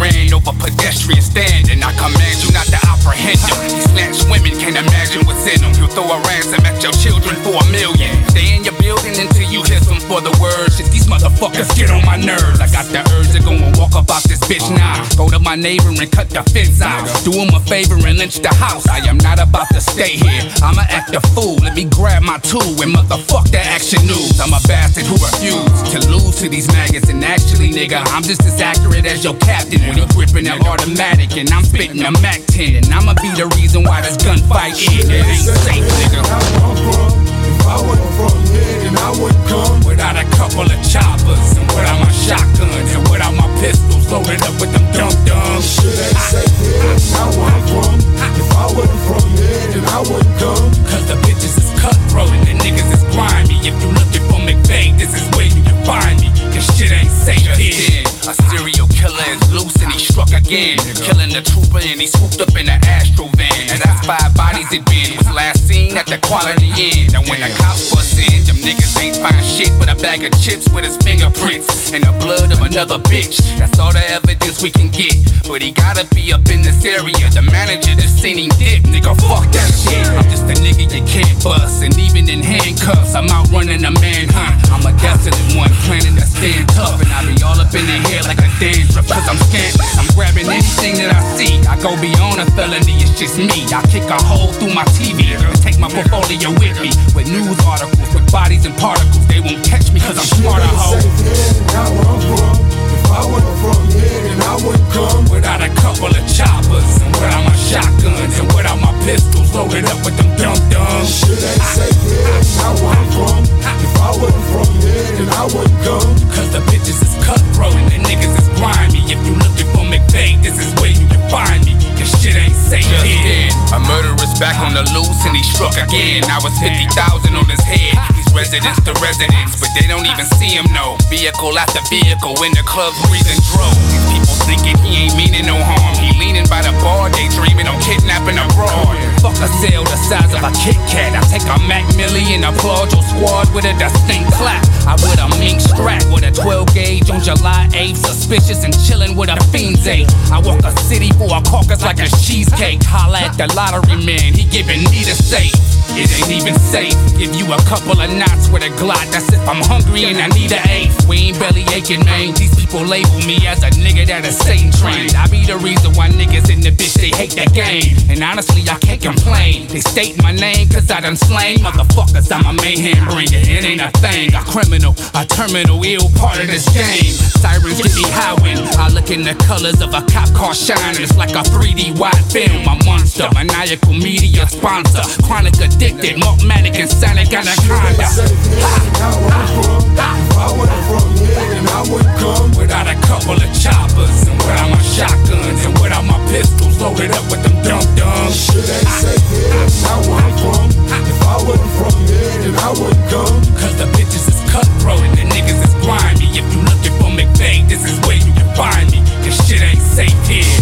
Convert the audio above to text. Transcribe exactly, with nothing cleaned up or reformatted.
ran over pedestrian standing. I command you not to apprehend him. These snatched women can't imagine what's in them. You'll throw a ransom at your children for a million. Stay in your building until you hiss them for the word. Shit, these motherfuckers get on my nerves. I got the urge to go and walk up out this bitch now. Go to my neighbor and cut the fence out. Do him a favor and lynch the house. I am not about to stay here. I'ma act a fool. Let me grab my tool and motherfuck that action news. I'm a bastard who refused to lose to these maggots. And actually, nigga, I'm just as accurate as your captain when he gripping that automatic and I'm spitting a Mac ten. And I'ma be the reason why this gunfight is. It ain't safe, nigga. If I wasn't from here, then I wouldn't come without a couple of choppers and without my shotguns and without my pistols loaded up with them dum-dums. Shit ain't safe here, that's not where I'm from. If I wasn't from here, then I wouldn't come. Cause the bitches is cutthroat and the niggas is grimy. If you looking for McVeigh, this is where you can find me. This shit ain't safe here. A serial killer is loose and he struck again, killing the trooper and he swooped up in the Astro van. And that's five bodies it been. Was last seen at the Quality Inn. And when the cops bust in, them niggas ain't find shit but a bag of chips with his fingerprints and the blood of another bitch. That's all the evidence we can get. But he gotta be up in this area. The manager just seen him dip. Nigga, fuck that shit. I'm just a nigga you can't bust. And even in handcuffs, I'm out running a manhunt. I'm a desolate one, planning to stand tough. And I be all up in the hair like a dandruff. Cause I'm scantless, I'm grabbing anything that I see. I go beyond a felony, it's just me. I kick a hole through my T V and take my portfolio with me. With news articles, with bodies and particles. They won't catch me cause I'm smarter, ho. Now where I'm from. If I wasn't from here, then I wouldn't come without a couple of choppers and without my shotguns and without my pistols loaded up with them dum-dums. Shit ain't safe here, that's not where I'm from. If I wasn't from here, then I wouldn't come. Cause the bitches is cutthroat and the niggas is grimy. If you looking for McVeigh, this is where you can find me. Cause shit ain't safe here. A murderer's back on the loose and he struck again. I was fifty thousand on his head. He's residence to residence, but they don't even see him, no. Vehicle after vehicle in the clubs breathing drove. These people thinking he ain't meaning no harm. He leaning by the bar, they dreaming on kidnapping abroad. Fuck a cell the size of a Kit Kat. I take a Mac Millie and applaud your squad with a distinct clap. I with a mink strap with a twelve gauge on July eighth. Suspicious and chillin' with a fiend's eight. I walk a city for a caucus like a cheesecake. Holla at the lottery man, he giving me the safe. It ain't even safe. Give you a couple of knots with a Glock. That's if I'm hungry and I need an eighth. We ain't belly aching, man. These people label me as a nigga that is Satan trained. I be the reason why niggas in the bitch, they hate that game. And honestly, I can't complain. They state my name cause I done slain motherfuckers. I'm a mayhem bringer. It ain't a thing. A criminal, a terminal ill part of this game. Sirens get me howling. I look in the colors of a cop car shining. It's like a three D wide film. A monster, maniacal media sponsor. Chronic addicted, Markmatic and Sonic Anaconda. If I wasn't from here, then I wouldn't come without a couple of choppers and without my shotguns and without my pistols loaded up with them dum-dums. Shit ain't safe here, that's not where I'm from. If I wasn't from here, then I wouldn't come. Cause the bitches is cutthroat and the niggas is grimy. If you looking for McVeigh, this is where you can find me. Cause shit ain't safe here.